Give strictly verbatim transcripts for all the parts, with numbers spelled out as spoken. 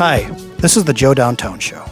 Hi, this is the Joe Downtown Show.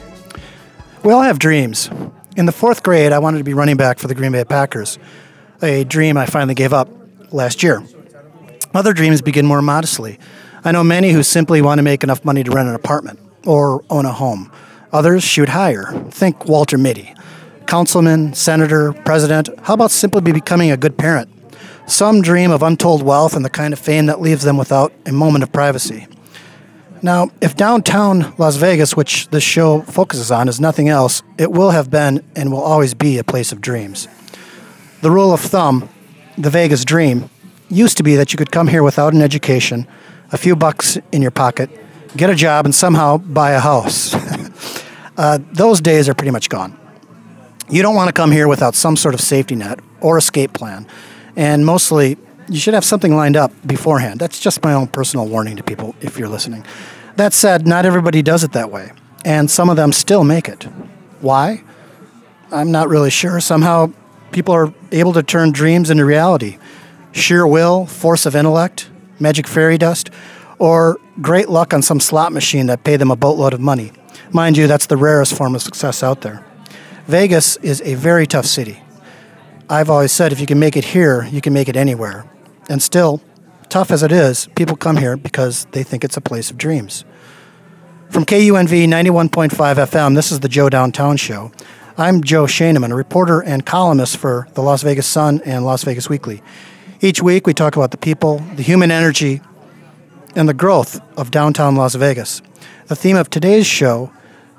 We all have dreams. In the fourth grade, I wanted to be running back for the Green Bay Packers, a dream I finally gave up last year. Other dreams begin more modestly. I know many who simply want to make enough money to rent an apartment or own a home. Others shoot higher. Think Walter Mitty. Councilman, senator, president. How about simply becoming a good parent? Some dream of untold wealth and the kind of fame that leaves them without a moment of privacy. Now, if downtown Las Vegas, which this show focuses on, is nothing else, it will have been and will always be a place of dreams. The rule of thumb, the Vegas dream, used to be that you could come here without an education, a few bucks in your pocket, get a job, and somehow buy a house. uh, those days are pretty much gone. You don't want to come here without some sort of safety net or escape plan, and mostly you should have something lined up beforehand. That's just my own personal warning to people if you're listening. That said, not everybody does it that way, and some of them still make it. Why? I'm not really sure. Somehow people are able to turn dreams into reality. Sheer will, force of intellect, magic fairy dust, or great luck on some slot machine that paid them a boatload of money. Mind you, that's the rarest form of success out there. Vegas is a very tough city. I've always said if you can make it here, you can make it anywhere. And still, tough as it is, people come here because they think it's a place of dreams. From K U N V ninety-one point five F M, this is the Joe Downtown Show. I'm Joe Schoeneman, a reporter and columnist for the Las Vegas Sun and Las Vegas Weekly. Each week, we talk about the people, the human energy, and the growth of downtown Las Vegas. The theme of today's show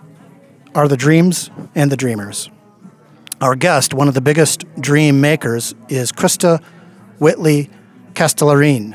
are the dreams and the dreamers. Our guest, one of the biggest dream makers, is Krista Whitley Castellarin,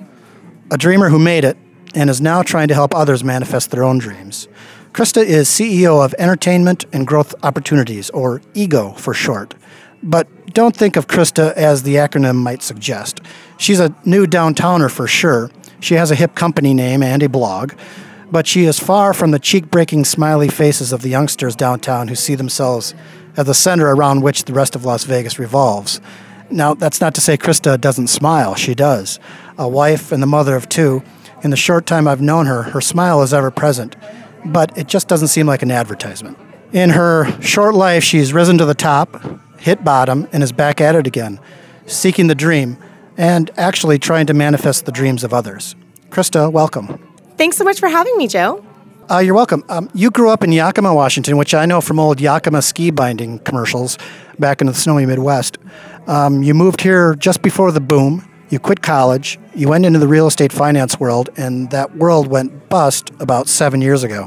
a dreamer who made it and is now trying to help others manifest their own dreams. Krista is C E O of Entertainment and Growth Opportunities, or EGO for short. But don't think of Krista as the acronym might suggest. She's a new downtowner for sure. She has a hip company name and a blog, but she is far from the cheek-breaking smiley faces of the youngsters downtown who see themselves as the center around which the rest of Las Vegas revolves. Now, that's not to say Krista doesn't smile. She does. A wife and the mother of two. In the short time I've known her, her smile is ever present, but it just doesn't seem like an advertisement. In her short life, she's risen to the top, hit bottom, and is back at it again, seeking the dream and actually trying to manifest the dreams of others. Krista, welcome. Thanks so much for having me, Joe. Uh, you're welcome. Um, you grew up in Yakima, Washington, which I know from old Yakima ski binding commercials back in the snowy Midwest. Um, you moved here just before the boom. You quit college. You went into the real estate finance world, and that world went bust about seven years ago.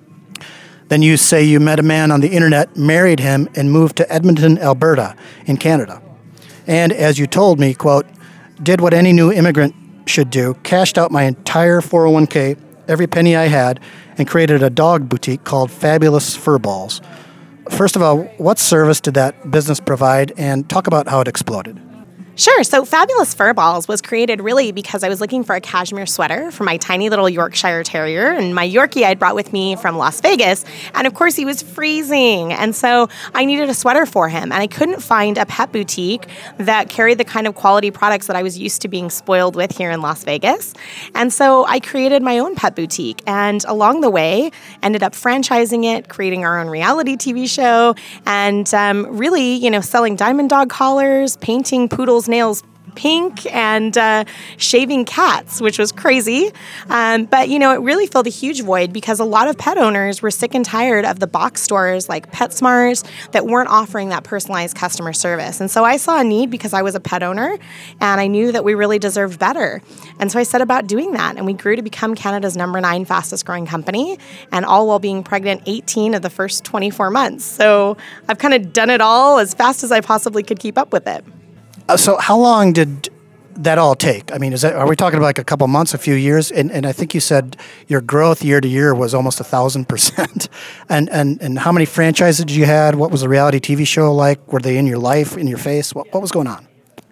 Then you say you met a man on the internet, married him, and moved to Edmonton, Alberta, in Canada. And as you told me, quote, did what any new immigrant should do, cashed out my entire four oh one k, every penny I had, and created a dog boutique called Fabulous Fur Balls. First of all, what service did that business provide, and talk about how it exploded? Sure. So Fabulous Fur Balls was created really because I was looking for a cashmere sweater for my tiny little Yorkshire Terrier, and my Yorkie I'd brought with me from Las Vegas. And of course, he was freezing. And so I needed a sweater for him. And I couldn't find a pet boutique that carried the kind of quality products that I was used to being spoiled with here in Las Vegas. And so I created my own pet boutique. And along the way, ended up franchising it, creating our own reality T V show, and um, really, you know, selling diamond dog collars, painting poodles' nails pink, and uh, shaving cats, which was crazy. Um, but, you know, it really filled a huge void because a lot of pet owners were sick and tired of the box stores like PetSmart that weren't offering that personalized customer service. And so I saw a need because I was a pet owner, and I knew that we really deserved better. And so I set about doing that, and we grew to become Canada's number nine fastest growing company, and all while being pregnant eighteen of the first twenty-four months. So I've kind of done it all as fast as I possibly could keep up with it. Uh, so how long did that all take? I mean, is that, are we talking about like a couple months, a few years? And and I think you said your growth year to year was almost a thousand percent. And and and how many franchises you had? What was the reality T V show like? Were they in your life, in your face? What what was going on?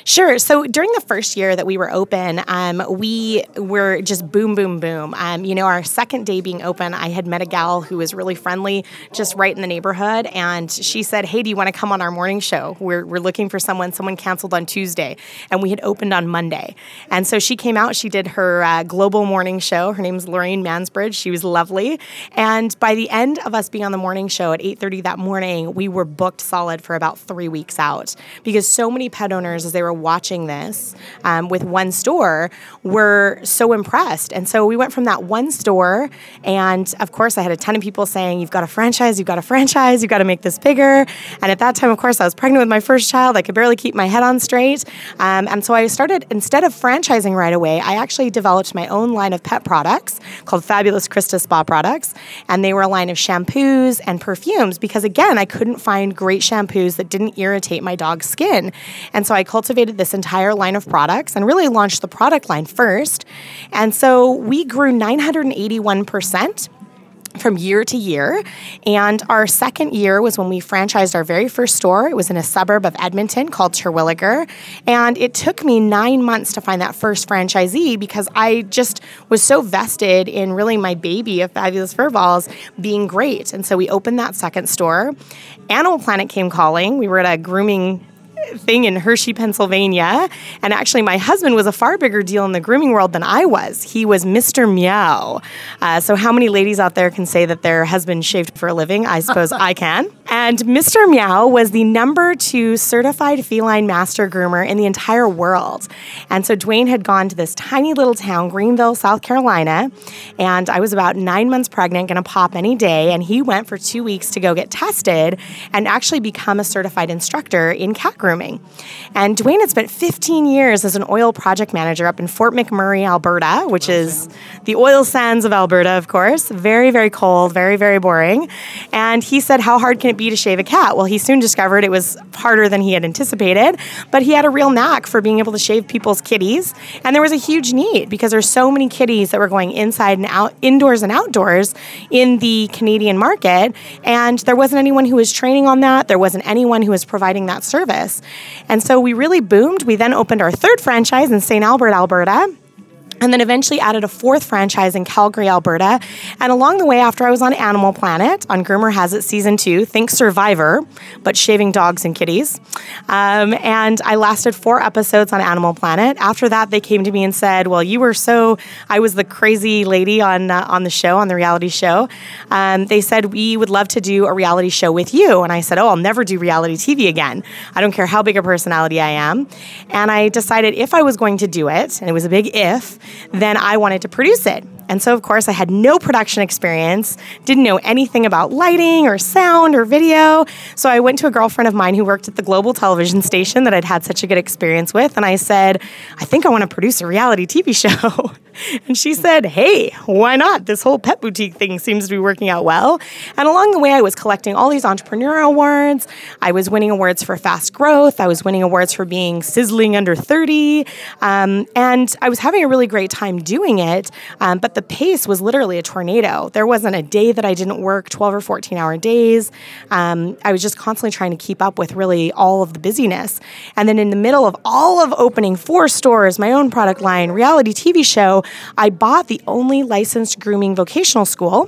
Sure. So during the first year that we were open, um, we were just boom, boom, boom. Um, you know, our second day being open, I had met a gal who was really friendly, just right in the neighborhood, and she said, "Hey, do you want to come on our morning show? We're we're looking for someone. Someone canceled on Tuesday, and we had opened on Monday." And so she came out. She did her uh, global morning show. Her name's Lorraine Mansbridge. She was lovely, and by the end of us being on the morning show at eight thirty that morning, we were booked solid for about three weeks out because so many pet owners, as they were watching this um, with one store, were so impressed. And so we went from that one store, and of course I had a ton of people saying, "You've got a franchise, you've got a franchise, you've got to make this bigger." And at that time, of course, I was pregnant with my first child. I could barely keep my head on straight. Um, and so I started, instead of franchising right away, I actually developed my own line of pet products called Fabulous Krista Spa Products. And they were a line of shampoos and perfumes because, again, I couldn't find great shampoos that didn't irritate my dog's skin. And so I cultivated this entire line of products and really launched the product line first. And so we grew nine hundred eighty-one percent from year to year. And our second year was when we franchised our very first store. It was in a suburb of Edmonton called Terwilliger. And it took me nine months to find that first franchisee because I just was so vested in really my baby of Fabulous Furballs being great. And so we opened that second store. Animal Planet came calling. We were at a grooming thing in Hershey, Pennsylvania. And actually, my husband was a far bigger deal in the grooming world than I was. He was Mister Meow. Uh, so how many ladies out there can say that their husband shaved for a living? I suppose I can. And Mister Meow was the number two certified feline master groomer in the entire world. And so Dwayne had gone to this tiny little town, Greenville, South Carolina, and I was about nine months pregnant, going to pop any day, and he went for two weeks to go get tested and actually become a certified instructor in cat grooming. And Dwayne had spent fifteen years as an oil project manager up in Fort McMurray, Alberta, which is the oil sands of Alberta, of course. Very, very cold, very, very boring. And he said, "How hard can it be to shave a cat?" Well, he soon discovered it was harder than he had anticipated, but he had a real knack for being able to shave people's kitties. And there was a huge need because there's so many kitties that were going inside and out, indoors and outdoors in the Canadian market. And there wasn't anyone who was training on that. There wasn't anyone who was providing that service. And so we really boomed. We then opened our third franchise in Saint Albert, Alberta. And then eventually added a fourth franchise in Calgary, Alberta. And along the way, after I was on Animal Planet, on Groomer Has It Season two, think Survivor, but shaving dogs and kitties. Um, and I lasted four episodes on Animal Planet. After that, they came to me and said, "Well, you were so..." I was the crazy lady on uh, on the show, on the reality show. Um, they said, "We would love to do a reality show with you." And I said, "Oh, I'll never do reality T V again. I don't care how big a personality I am." And I decided if I was going to do it, and it was a big if, then I wanted to produce it. And so, of course, I had no production experience, didn't know anything about lighting or sound or video. So I went to a girlfriend of mine who worked at the Global television station that I'd had such a good experience with. And I said, "I think I want to produce a reality T V show." And she said, "Hey, why not? This whole pet boutique thing seems to be working out well." And along the way, I was collecting all these entrepreneurial awards. I was winning awards for fast growth. I was winning awards for being sizzling under thirty. Um, and I was having a really great time doing it. Um, but the pace was literally a tornado. There wasn't a day that I didn't work twelve or fourteen hour days. Um, I was just constantly trying to keep up with really all of the busyness. And then in the middle of all of opening four stores, my own product line, reality T V show, I bought the only licensed grooming vocational school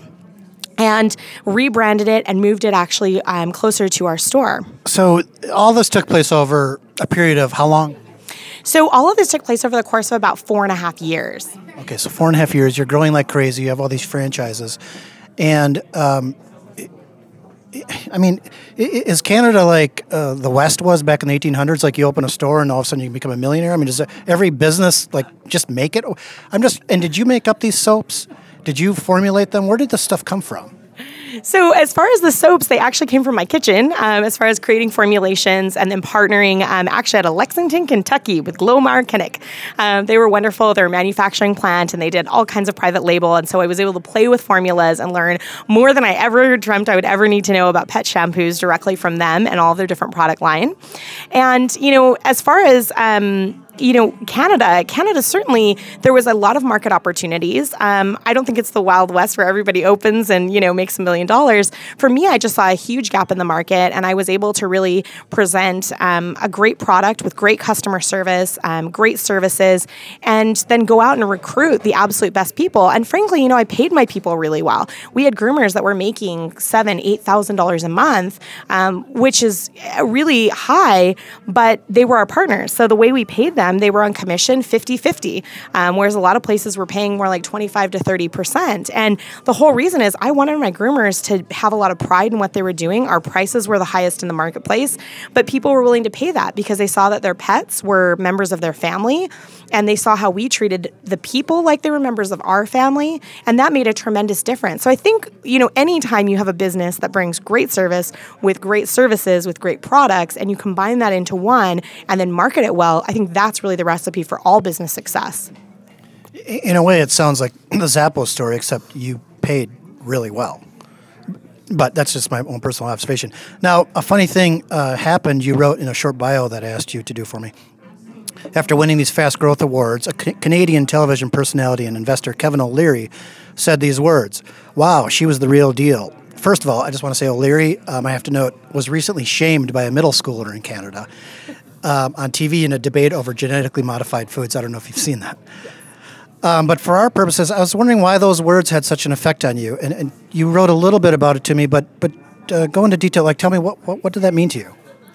and rebranded it and moved it actually um, closer to our store. So all this took place over a period of how long? So all of this took place over the course of about four and a half years. Okay, so four and a half years, you're growing like crazy, you have all these franchises. And, um, I mean, is Canada like uh, the West was back in the eighteen hundreds? Like you open a store and all of a sudden you can become a millionaire? I mean, does every business like just make it? I'm just, and did you make up these soaps? Did you formulate them? Where did this stuff come from? So as far as the soaps, they actually came from my kitchen, um, as far as creating formulations and then partnering um, actually out of Lexington, Kentucky with Glomar Kinnick. Um, they were wonderful. They're a manufacturing plant and they did all kinds of private label. And so I was able to play with formulas and learn more than I ever dreamt I would ever need to know about pet shampoos directly from them and all of their different product line. And, you know, as far as... Um, you know, Canada, Canada certainly, there was a lot of market opportunities. Um, I don't think it's the Wild West where everybody opens and, you know, makes a million dollars. For me, I just saw a huge gap in the market, and I was able to really present um, a great product with great customer service, um, great services, and then go out and recruit the absolute best people. And frankly, you know, I paid my people really well. We had groomers that were making seven, eight thousand dollars a month, um, which is really high, but they were our partners. So the way we paid them, they were on commission fifty-fifty, um, whereas a lot of places were paying more like twenty-five to thirty percent. And the whole reason is I wanted my groomers to have a lot of pride in what they were doing. Our prices were the highest in the marketplace, but people were willing to pay that because they saw that their pets were members of their family, and they saw how we treated the people like they were members of our family, and that made a tremendous difference. So I think, you know, anytime you have a business that brings great service with great services, with great products, and you combine that into one and then market it well, I think that's really the recipe for all business success. In a way, it sounds like the Zappos story, except you paid really well. But that's just my own personal observation. Now, a funny thing uh, happened. You wrote in a short bio that I asked you to do for me. After winning these fast growth awards, a C- Canadian television personality and investor, Kevin O'Leary, said these words: "Wow, she was the real deal." First of all, I just want to say O'Leary, um, I have to note, was recently shamed by a middle schooler in Canada um, on T V in a debate over genetically modified foods. I don't know if you've seen that. Um, but for our purposes, I was wondering why those words had such an effect on you. And, and you wrote a little bit about it to me, but but uh, go into detail. Like, tell me, what, what, what did that mean to you?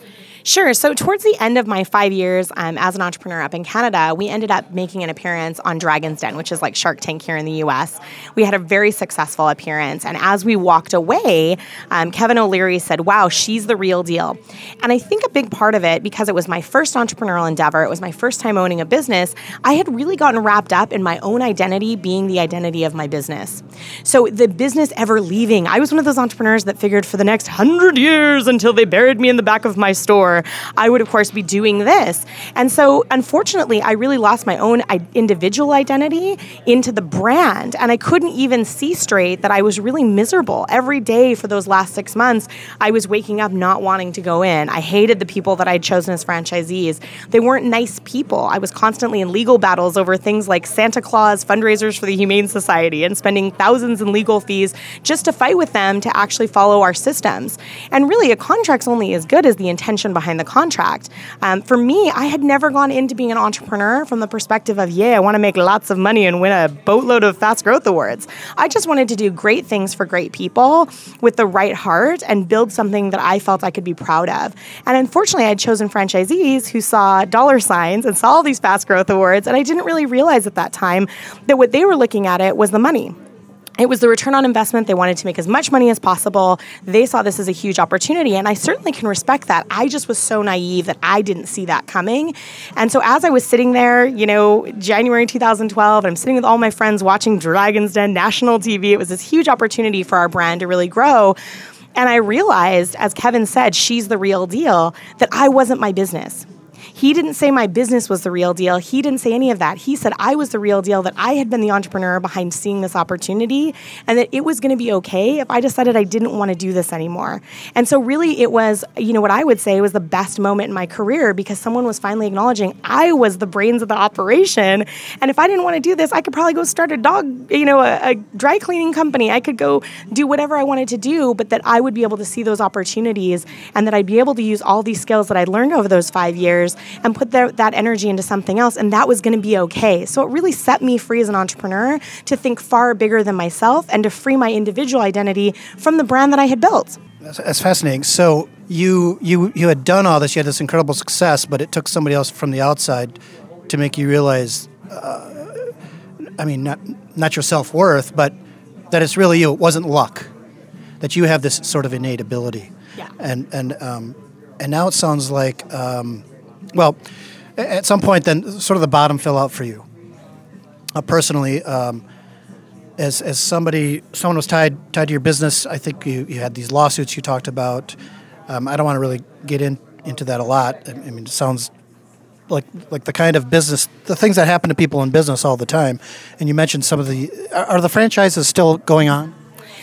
Sure. So towards the end of my five years um, as an entrepreneur up in Canada, we ended up making an appearance on Dragon's Den, which is like Shark Tank here in the U S. We had a very successful appearance. And as we walked away, um, Kevin O'Leary said, "Wow, she's the real deal." And I think a big part of it, because it was my first entrepreneurial endeavor, it was my first time owning a business, I had really gotten wrapped up in my own identity being the identity of my business. So the business ever leaving, I was one of those entrepreneurs that figured for the next hundred years until they buried me in the back of my store, I would, of course, be doing this. And so, unfortunately, I really lost my own individual identity into the brand. And I couldn't even see straight that I was really miserable. Every day for those last six months, I was waking up not wanting to go in. I hated the people that I'd chosen as franchisees. They weren't nice people. I was constantly in legal battles over things like Santa Claus fundraisers for the Humane Society and spending thousands in legal fees just to fight with them to actually follow our systems. And really, a contract's only as good as the intention behind the contract. Um, for me, I had never gone into being an entrepreneur from the perspective of, yeah, I want to make lots of money and win a boatload of fast growth awards. I just wanted to do great things for great people with the right heart and build something that I felt I could be proud of. And unfortunately, I had chosen franchisees who saw dollar signs and saw all these fast growth awards, and I didn't really realize at that time that what they were looking at it was the money. It was the return on investment. They wanted to make as much money as possible. They saw this as a huge opportunity, and I certainly can respect that. I just was so naive that I didn't see that coming. And so as I was sitting there, you know, January two thousand twelve, and I'm sitting with all my friends watching Dragon's Den national T V, it was this huge opportunity for our brand to really grow. And I realized, as Kevin said, she's the real deal, that I wasn't my business. He didn't say my business was the real deal. He didn't say any of that. He said I was the real deal, that I had been the entrepreneur behind seeing this opportunity, and that it was going to be okay if I decided I didn't want to do this anymore. And so really it was, you know, what I would say was the best moment in my career, because someone was finally acknowledging I was the brains of the operation. And if I didn't want to do this, I could probably go start a dog, you know, a, a dry cleaning company. I could go do whatever I wanted to do, but that I would be able to see those opportunities, and that I'd be able to use all these skills that I'd learned over those five years and put their, that energy into something else, and that was going to be okay. So it really set me free as an entrepreneur to think far bigger than myself and to free my individual identity from the brand that I had built. That's, that's fascinating. So you you you had done all this, you had this incredible success, but it took somebody else from the outside to make you realize, uh, I mean, not not your self-worth, but that it's really you. It wasn't luck. That you have this sort of innate ability. Yeah. And and um, and now it sounds like. Um, Well, at some point, then, sort of the bottom fell out for you. Uh, personally, um, as as somebody, someone was tied tied to your business. I think you, you had these lawsuits you talked about. Um, I don't want to really get in into that a lot. I, I mean, it sounds like like the kind of business, the things that happen to people in business all the time. And you mentioned some of the. Are, are the franchises still going on?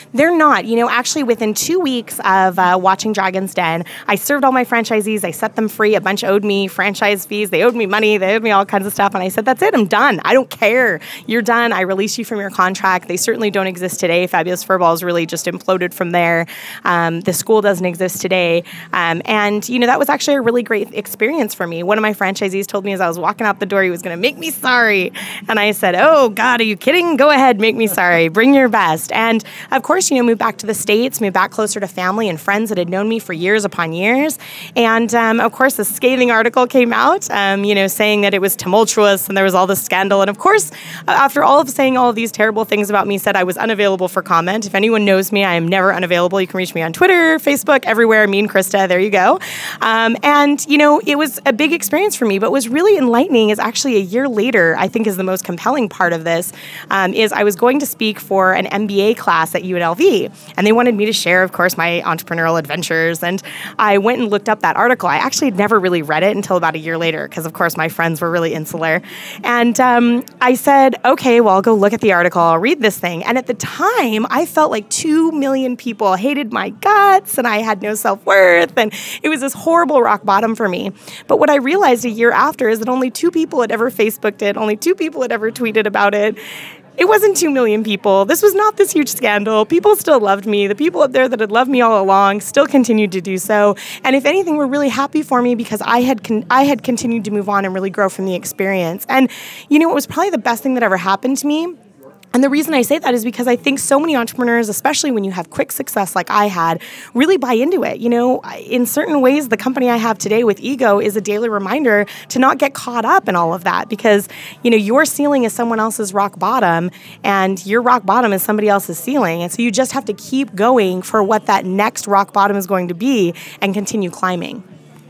They're not. You know, actually, within two weeks of uh, watching Dragon's Den, I served all my franchisees. I set them free. A bunch owed me franchise fees. They owed me money. They owed me all kinds of stuff. And I said, that's it. I'm done. I don't care. You're done. I release you from your contract. They certainly don't exist today. Fabulous Furballs really just imploded from there. Um, the school doesn't exist today. Um, and, you know, that was actually a really great experience for me. One of my franchisees told me as I was walking out the door, he was going to make me sorry. And I said, oh, God, are you kidding? Go ahead. Make me sorry. Bring your best. And, of course, you know, moved back to the States, moved back closer to family and friends that had known me for years upon years. And, um, of course, a scathing article came out, um, you know, saying that it was tumultuous and there was all this scandal. And, of course, after all of saying all of these terrible things about me, said I was unavailable for comment. If anyone knows me, I am never unavailable. You can reach me on Twitter, Facebook, everywhere. Me and Krista, there you go. Um, and, you know, it was a big experience for me, but what was really enlightening is actually a year later, I think is the most compelling part of this, um, is I was going to speak for an M B A class at U N L V, and they wanted me to share, of course, my entrepreneurial adventures, and I went and looked up that article. I actually had never really read it until about a year later, because, of course, my friends were really insular, and um, I said, okay, well, I'll go look at the article, I'll read this thing, and at the time, I felt like two million people hated my guts, and I had no self-worth, and it was this horrible rock bottom for me. But what I realized a year after is that only two people had ever Facebooked it, only two people had ever tweeted about it. It wasn't two million people. This was not this huge scandal. People still loved me. The people up there that had loved me all along still continued to do so. And if anything, were really happy for me because I had con- I had continued to move on and really grow from the experience. And, you know, it was probably the best thing that ever happened to me. And the reason I say that is because I think so many entrepreneurs, especially when you have quick success like I had, really buy into it. You know, in certain ways, the company I have today with Ego is a daily reminder to not get caught up in all of that because, you know, your ceiling is someone else's rock bottom and your rock bottom is somebody else's ceiling. And so you just have to keep going for what that next rock bottom is going to be and continue climbing.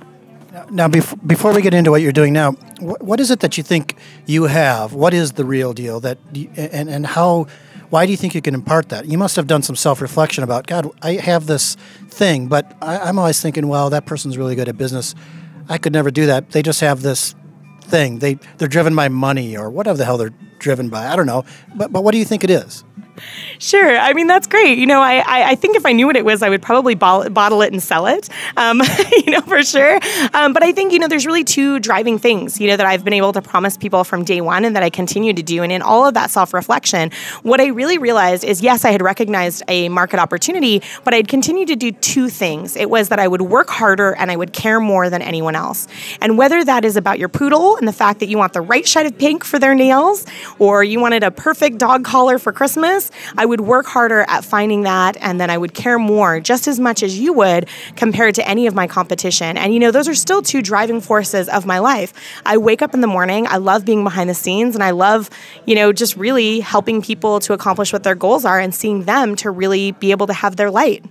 Now, bef- before we get into what you're doing now, wh- what is it that you think you have? What is the real deal? That you, and and how? Why do you think you can impart that? You must have done some self-reflection about, God, I have this thing, but I, I'm always thinking, well, that person's really good at business. I could never do that. They just have this thing. They they're driven by money or whatever the hell they're driven by. I don't know. But but what do you think it is? Sure. I mean, that's great. You know, I, I, I think if I knew what it was, I would probably bottle, bottle it and sell it, um, you know, for sure. Um, but I think, you know, there's really two driving things, you know, that I've been able to promise people from day one and that I continue to do. And in all of that self-reflection, what I really realized is, yes, I had recognized a market opportunity, but I'd continued to do two things. It was that I would work harder and I would care more than anyone else. And whether that is about your poodle and the fact that you want the right shade of pink for their nails, or you wanted a perfect dog collar for Christmas, I would work harder at finding that, and then I would care more just as much as you would compared to any of my competition. And, you know, those are still two driving forces of my life. I wake up in the morning, I love being behind the scenes, and I love, you know, just really helping people to accomplish what their goals are and seeing them to really be able to have their light.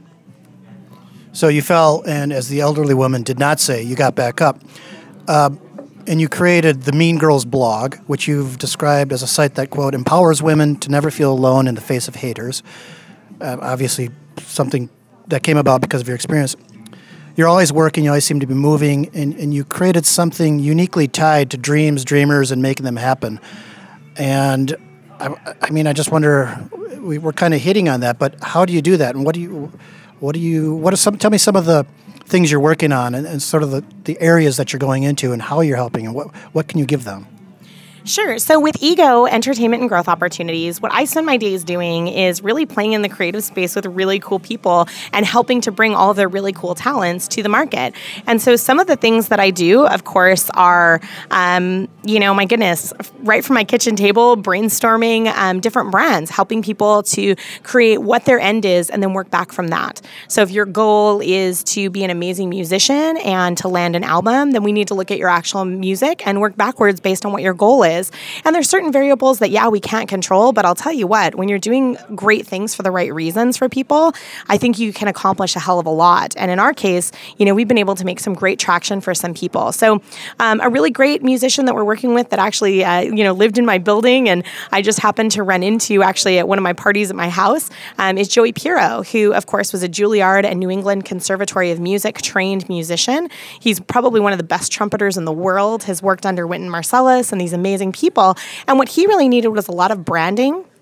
So you fell, and as the elderly woman did not say, you got back up. Uh, And you created the Mean Girls blog, which you've described as a site that, quote, empowers women to never feel alone in the face of haters. Uh, obviously, something that came about because of your experience. You're always working, you always seem to be moving, and, and you created something uniquely tied to dreams, dreamers, and making them happen. And, I, I mean, I just wonder, we, we're kind of hitting on that, but how do you do that? And what do you, what do you, what are some, tell me some of the things you're working on and, and sort of the, the areas that you're going into and how you're helping and what, what can you give them? Sure. So with Ego, Entertainment and Growth Opportunities, what I spend my days doing is really playing in the creative space with really cool people and helping to bring all of their really cool talents to the market. And so some of the things that I do, of course, are, um, you know, my goodness, right from my kitchen table, brainstorming um, different brands, helping people to create what their end is and then work back from that. So if your goal is to be an amazing musician and to land an album, then we need to look at your actual music and work backwards based on what your goal is. And there's certain variables that, yeah, we can't control, but I'll tell you what, when you're doing great things for the right reasons for people, I think you can accomplish a hell of a lot. And in our case, you know, we've been able to make some great traction for some people. So um, a really great musician that we're working with that actually, uh, you know, lived in my building and I just happened to run into actually at one of my parties at my house um, is Joey Pirro, who, of course, was a Juilliard and New England Conservatory of Music trained musician. He's probably one of the best trumpeters in the world, has worked under Wynton Marsalis and these amazing people. And what he really needed was a lot of branding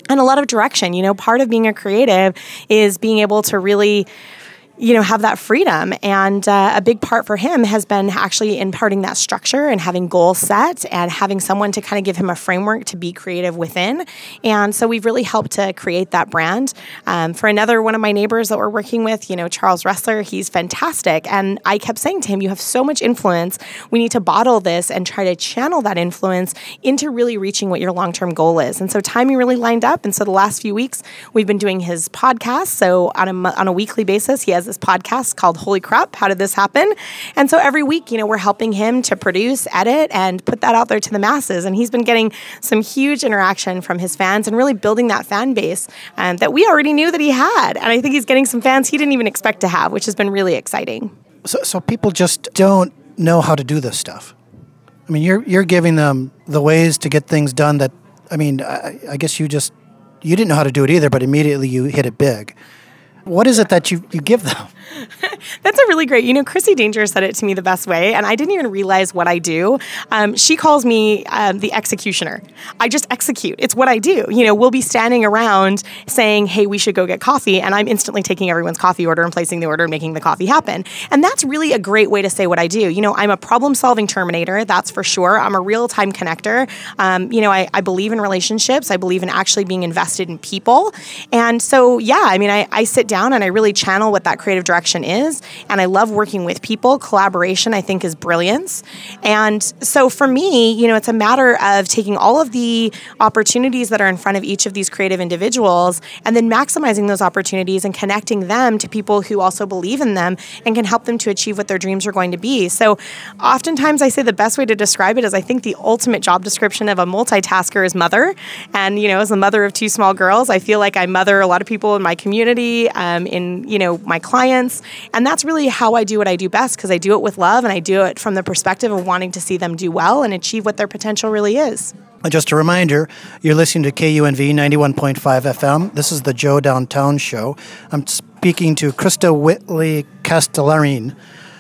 and a lot of direction. You know, part of being a creative is being able to really, you know, have that freedom. And uh, a big part for him has been actually imparting that structure and having goals set and having someone to kind of give him a framework to be creative within. And so we've really helped to create that brand. Um, for another one of my neighbors that we're working with, you know, Charles Ressler, he's fantastic. And I kept saying to him, you have so much influence. We need to bottle this and try to channel that influence into really reaching what your long-term goal is. And so timing really lined up. And so the last few weeks, we've been doing his podcast. So on a, on a weekly basis, he has this podcast called Holy Crap, How Did This Happen? And so every week, you know, we're helping him to produce, edit, and put that out there to the masses. And he's been getting some huge interaction from his fans and really building that fan base um, that we already knew that he had. And I think he's getting some fans he didn't even expect to have, which has been really exciting. So, so people just don't know how to do this stuff. I mean, you're you're giving them the ways to get things done that, I mean, I, I guess you just, you didn't know how to do it either, but immediately you hit it big. What is it that you, you give them? That's a really great, you know, Chrissy Danger said it to me the best way, and I didn't even realize what I do. Um, she calls me um, the executioner. I just execute. It's what I do. You know, we'll be standing around saying, hey, we should go get coffee, and I'm instantly taking everyone's coffee order and placing the order and making the coffee happen. And that's really a great way to say what I do. You know, I'm a problem-solving terminator, that's for sure. I'm a real-time connector. Um, you know, I, I believe in relationships. I believe in actually being invested in people. And so, yeah, I mean, I, I sit down and I really channel what that creative direction is. And I love working with people. Collaboration, I think, is brilliance. And so for me, you know, it's a matter of taking all of the opportunities that are in front of each of these creative individuals and then maximizing those opportunities and connecting them to people who also believe in them and can help them to achieve what their dreams are going to be. So oftentimes I say the best way to describe it is I think the ultimate job description of a multitasker is mother. And, you know, as a mother of two small girls, I feel like I mother a lot of people in my community, um, in, you know, my clients. And that's really how I do what I do best, because I do it with love and I do it from the perspective of wanting to see them do well and achieve what their potential really is. Just a reminder, you're listening to K U N V ninety-one point five F M. This is the Joe Downtown Show. I'm speaking to Krista Whitley Castellarin,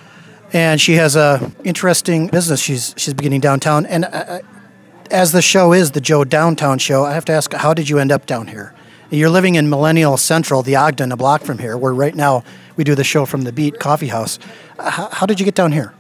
and she has a interesting business she's she's beginning downtown. And uh, as the show is the Joe Downtown Show, I have to ask, how did you end up down here? You're living in Millennial Central, the Ogden, a block from here, where right now we do the show from the Beat Coffee House. How, how did you get down here?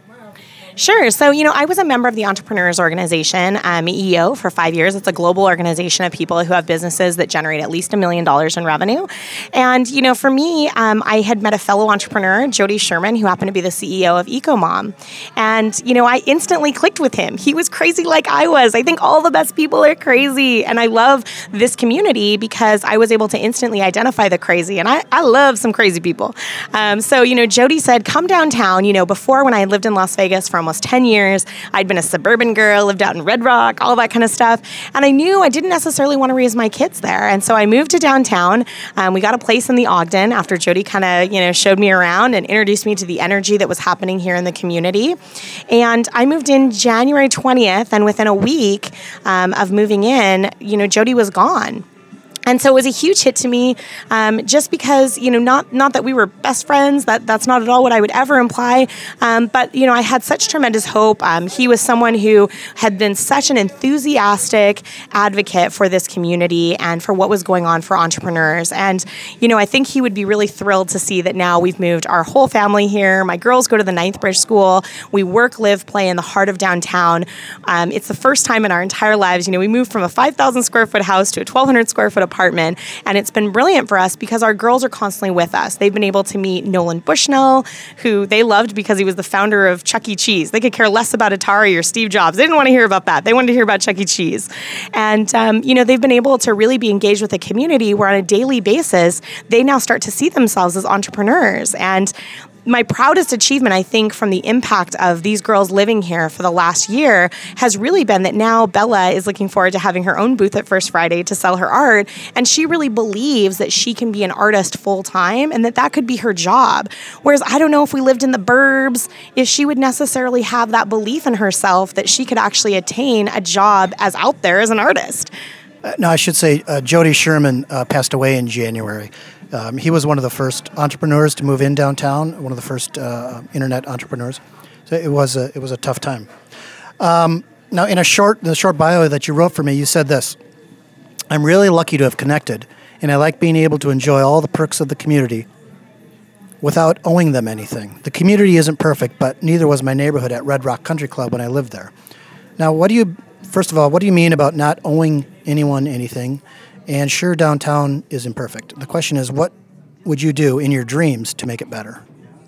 Sure. So, you know, I was a member of the Entrepreneurs Organization, um, E O, for five years. It's a global organization of people who have businesses that generate at least a million dollars in revenue. And, you know, for me, um, I had met a fellow entrepreneur, Jody Sherman, who happened to be the C E O of EcoMom. And, you know, I instantly clicked with him. He was crazy like I was. I think all the best people are crazy. And I love this community because I was able to instantly identify the crazy. And I, I love some crazy people. Um, so, you know, Jody said, come downtown. You know, before when I lived in Las Vegas for almost ten years. I'd been a suburban girl, lived out in Red Rock, all that kind of stuff. And I knew I didn't necessarily want to raise my kids there. And so I moved to downtown. Um, we got a place in the Ogden after Jody kind of, you know, showed me around and introduced me to the energy that was happening here in the community. And I moved in January twentieth, and within a week um, of moving in, you know, Jody was gone. And so it was a huge hit to me, um, just because, you know, not not that we were best friends, that that's not at all what I would ever imply, um, but, you know, I had such tremendous hope. Um, he was someone who had been such an enthusiastic advocate for this community and for what was going on for entrepreneurs. And, you know, I think he would be really thrilled to see that now we've moved our whole family here. My girls go to the Ninth Bridge School. We work, live, play in the heart of downtown. Um, it's the first time in our entire lives, you know, we moved from a five thousand square foot house to a twelve hundred square foot apartment. Apartment, and it's been brilliant for us because our girls are constantly with us. They've been able to meet Nolan Bushnell, who they loved because he was the founder of Chuck E. Cheese. They could care less about Atari or Steve Jobs. They didn't want to hear about that. They wanted to hear about Chuck E. Cheese. And, um, you know, they've been able to really be engaged with the community where on a daily basis, they now start to see themselves as entrepreneurs. And my proudest achievement, I think, from the impact of these girls living here for the last year has really been that now Bella is looking forward to having her own booth at First Friday to sell her art. And she really believes that she can be an artist full time and that that could be her job. Whereas I don't know if we lived in the burbs, if she would necessarily have that belief in herself that she could actually attain a job as out there as an artist. Uh, no, I should say uh, Jody Sherman uh, passed away in January. Um, he was one of the first entrepreneurs to move in downtown, one of the first uh, internet entrepreneurs. So it was a it was a tough time. Um, now, in a short the short bio that you wrote for me, you said this: I'm really lucky to have connected, and I like being able to enjoy all the perks of the community without owing them anything. The community isn't perfect, but neither was my neighborhood at Red Rock Country Club when I lived there. Now, what do you, first of all, what do you mean about not owing anyone anything? And sure, downtown is imperfect. The question is, what would you do in your dreams to make it better?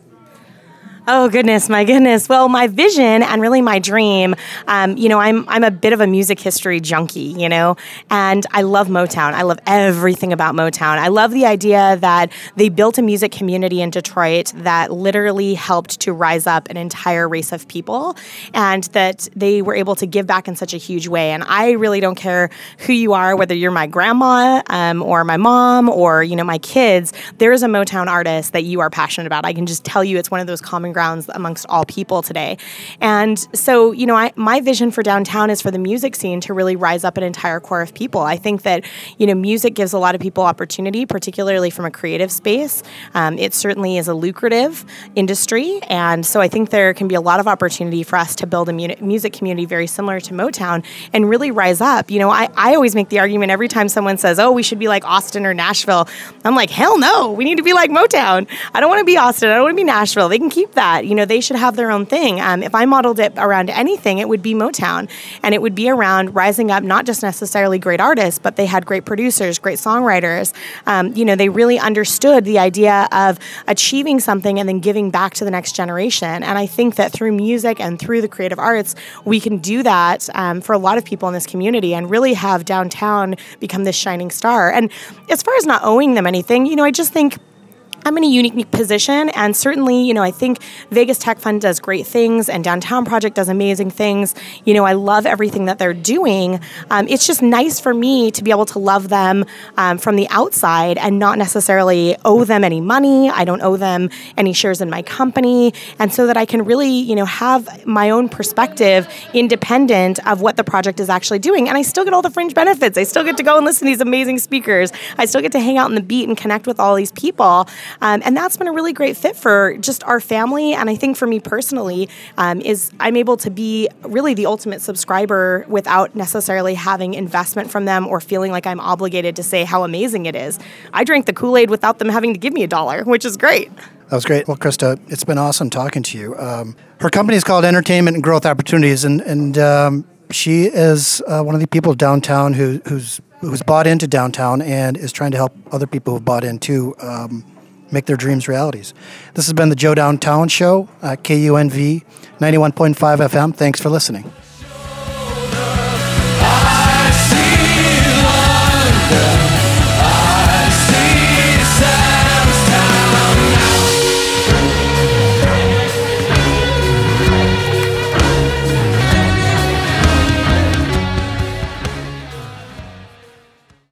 Oh, goodness, my goodness. Well, my vision and really my dream, um, you know, I'm I'm a bit of a music history junkie, you know, and I love Motown. I love everything about Motown. I love the idea that they built a music community in Detroit that literally helped to rise up an entire race of people, and that they were able to give back in such a huge way. And I really don't care who you are, whether you're my grandma um, or my mom or, you know, my kids, there is a Motown artist that you are passionate about. I can just tell you it's one of those common grounds amongst all people today. And so, you know, I, my vision for downtown is for the music scene to really rise up an entire core of people. I think that, you know, music gives a lot of people opportunity, particularly from a creative space. Um, it certainly is a lucrative industry. And so I think there can be a lot of opportunity for us to build a mu- music community very similar to Motown and really rise up. You know, I, I always make the argument every time someone says, oh, we should be like Austin or Nashville. I'm like, hell no, we need to be like Motown. I don't want to be Austin. I don't want to be Nashville. They can keep that. You know, they should have their own thing. Um, if I modeled it around anything, it would be Motown. And it would be around rising up not just necessarily great artists, but they had great producers, great songwriters. Um, you know, they really understood the idea of achieving something and then giving back to the next generation. And I think that through music and through the creative arts, we can do that um, for a lot of people in this community and really have downtown become this shining star. And as far as not owing them anything, you know, I just think I'm in a unique position, and certainly, you know, I think Vegas Tech Fund does great things, and Downtown Project does amazing things. You know, I love everything that they're doing. Um, it's just nice for me to be able to love them um, from the outside and not necessarily owe them any money. I don't owe them any shares in my company, and so that I can really, you know, have my own perspective independent of what the project is actually doing. And I still get all the fringe benefits. I still get to go and listen to these amazing speakers. I still get to hang out in the beat and connect with all these people. Um, and that's been a really great fit for just our family. And I think for me personally, um, is I'm able to be really the ultimate subscriber without necessarily having investment from them or feeling like I'm obligated to say how amazing it is. I drank the Kool-Aid without them having to give me a dollar, which is great. That was great. Well, Krista, it's been awesome talking to you. Um, her company is called Entertainment and Growth Opportunities, and, and um, she is uh, one of the people downtown who, who's who's bought into downtown and is trying to help other people who've bought in too um, make their dreams realities. This has been the Joe Downtown Show, uh, K U N V ninety-one point five F M. Thanks for listening.